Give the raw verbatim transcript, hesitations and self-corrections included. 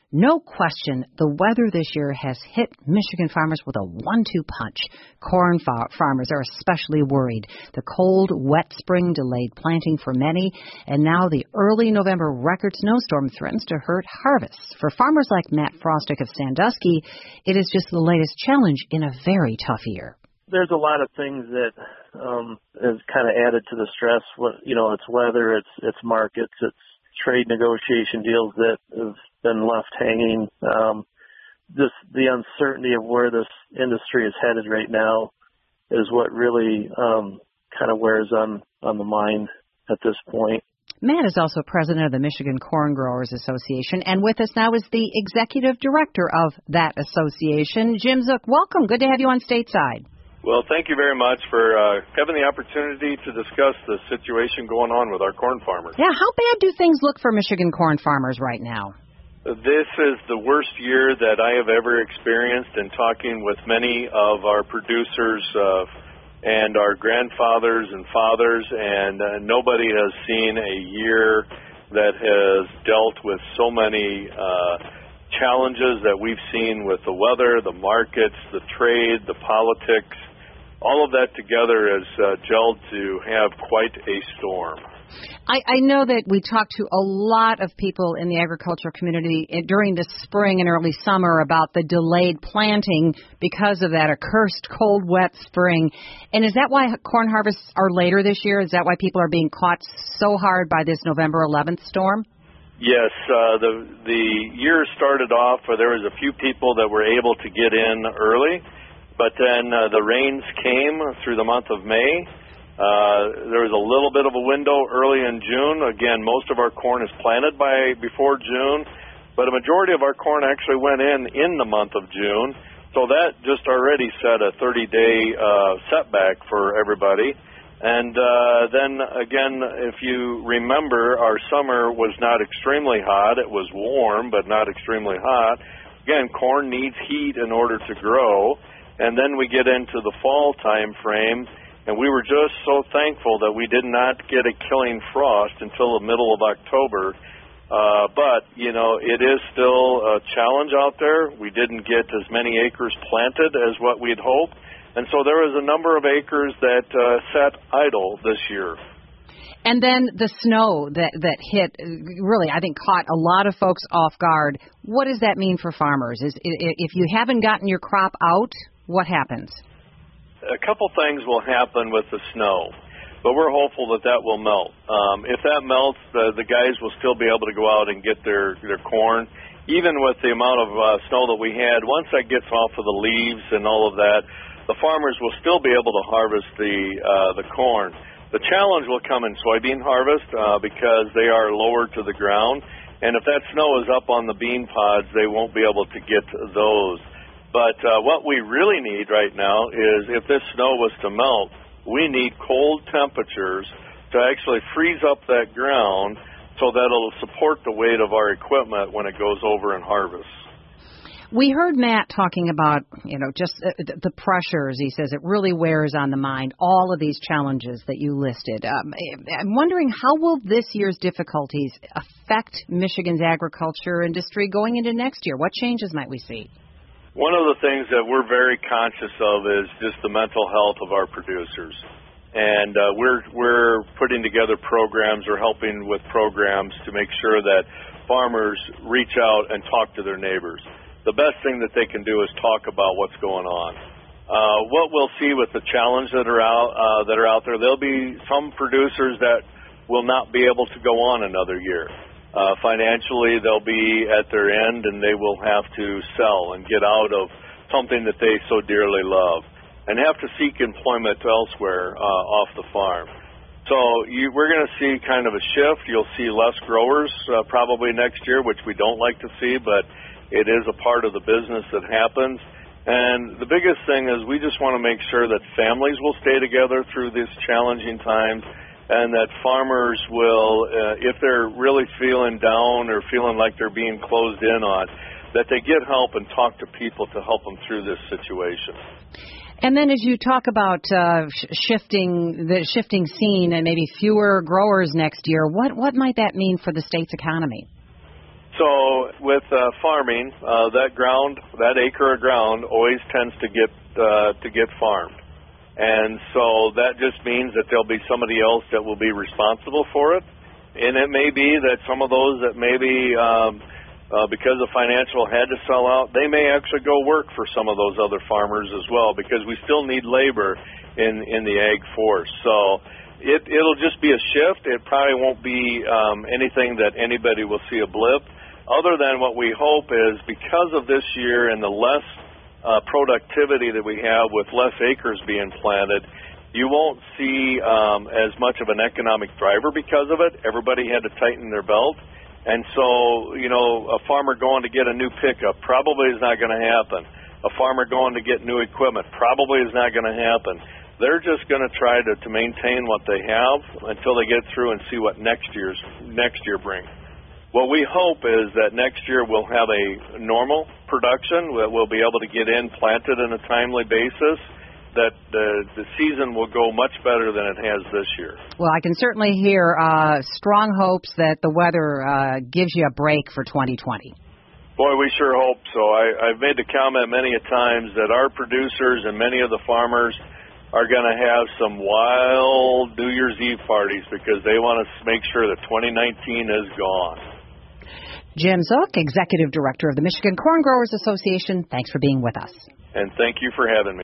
No question, the weather this year has hit Michigan farmers with a one two punch. Corn far- farmers are especially worried. The cold, wet spring delayed planting for many, and now the early November record snowstorm threatens to hurt harvests. For farmers like Matt Frostick of Sandusky, it is just the latest challenge in a very tough year. There's a lot of things that um, has kind of added to the stress. What you know, it's weather, it's it's markets, it's trade negotiation deals that have been left hanging. Um, just the uncertainty of where this industry is headed right now is what really um, kind of wears on, on the mind at this point. Matt is also president of the Michigan Corn Growers Association, and with us now is the executive director of that association, Jim Zook. Welcome. Good to have you on Stateside. Well, thank you very much for uh, having the opportunity to discuss the situation going on with our corn farmers. Yeah, how bad do things look for Michigan corn farmers right now? This is the worst year that I have ever experienced in talking with many of our producers uh, and our grandfathers and fathers, and uh, nobody has seen a year that has dealt with so many uh, challenges that we've seen with the weather, the markets, the trade, the politics. All of that together has uh, gelled to have quite a storm. I, I know that we talked to a lot of people in the agricultural community during the spring and early summer about the delayed planting because of that accursed cold, wet spring. And is that why corn harvests are later this year? Is that why people are being caught so hard by this November eleventh storm? Yes, uh, the the year started off where there was a few people that were able to get in early, but then uh, the rains came through the month of May. Uh, there was a little bit of a window early in June. Again, most of our corn is planted by before June, but a majority of our corn actually went in in the month of June. So that just already set a thirty-day uh, setback for everybody. And uh, then again, if you remember, our summer was not extremely hot. It was warm, but not extremely hot. Again, corn needs heat in order to grow. And then we get into the fall time frame, and we were just so thankful that we did not get a killing frost until the middle of October. Uh, but, you know, it is still a challenge out there. We didn't get as many acres planted as what we'd hoped. And so there was a number of acres that uh, sat idle this year. And then the snow that, that hit, really, I think, caught a lot of folks off guard. What does that mean for farmers? Is if you haven't gotten your crop out, what happens? A couple things will happen with the snow, but we're hopeful that that will melt. Um, if that melts, the, the guys will still be able to go out and get their, their corn. Even with the amount of uh, snow that we had, once that gets off of the leaves and all of that, the farmers will still be able to harvest the uh, the corn. The challenge will come in soybean harvest uh, because they are lower to the ground, and if that snow is up on the bean pods, they won't be able to get those. But uh, what we really need right now is if this snow was to melt, we need cold temperatures to actually freeze up that ground so that it'll support the weight of our equipment when it goes over and harvests. We heard Matt talking about, you know, just the pressures. He says it really wears on the mind, all of these challenges that you listed. Um, I'm wondering, how will this year's difficulties affect Michigan's agriculture industry going into next year? What changes might we see? One of the things that we're very conscious of is just the mental health of our producers. And uh, we're we're putting together programs or helping with programs to make sure that farmers reach out and talk to their neighbors. The best thing that they can do is talk about what's going on. Uh, what we'll see with the challenge that are out uh, that are out there, there'll be some producers that will not be able to go on another year. Uh, financially, they'll be at their end, and they will have to sell and get out of something that they so dearly love and have to seek employment elsewhere uh, off the farm. So you, we're going to see kind of a shift. You'll see less growers uh, probably next year, which we don't like to see, but it is a part of the business that happens. And the biggest thing is we just want to make sure that families will stay together through these challenging times, and that farmers will, uh, if they're really feeling down or feeling like they're being closed in on, that they get help and talk to people to help them through this situation. And then as you talk about uh, sh- shifting the shifting scene and maybe fewer growers next year, what, what might that mean for the state's economy? So with uh, farming, uh, that ground, that acre of ground, always tends to get uh, to get farmed, and so that just means that there'll be somebody else that will be responsible for it, and it may be that some of those that maybe um, uh, because of financial had to sell out, they may actually go work for some of those other farmers as well, because we still need labor in in the ag force. So it it'll just be a shift. It probably won't be um, anything that anybody will see a blip. Other than what we hope is, because of this year and the less uh, productivity that we have with less acres being planted, you won't see um, as much of an economic driver because of it. Everybody had to tighten their belt. And so, you know, a farmer going to get a new pickup probably is not going to happen. A farmer going to get new equipment probably is not going to happen. They're just going to try to, to maintain what they have until they get through and see what next year's next year brings. What we hope is that next year we'll have a normal production, that we'll be able to get in, planted in a timely basis, that the, the season will go much better than it has this year. Well, I can certainly hear uh, strong hopes that the weather uh, gives you a break for twenty twenty. Boy, we sure hope so. I, I've made the comment many a times that our producers and many of the farmers are going to have some wild New Year's Eve parties because they want to make sure that twenty nineteen is gone. Jim Zook, Executive Director of the Michigan Corn Growers Association, thanks for being with us. And thank you for having me.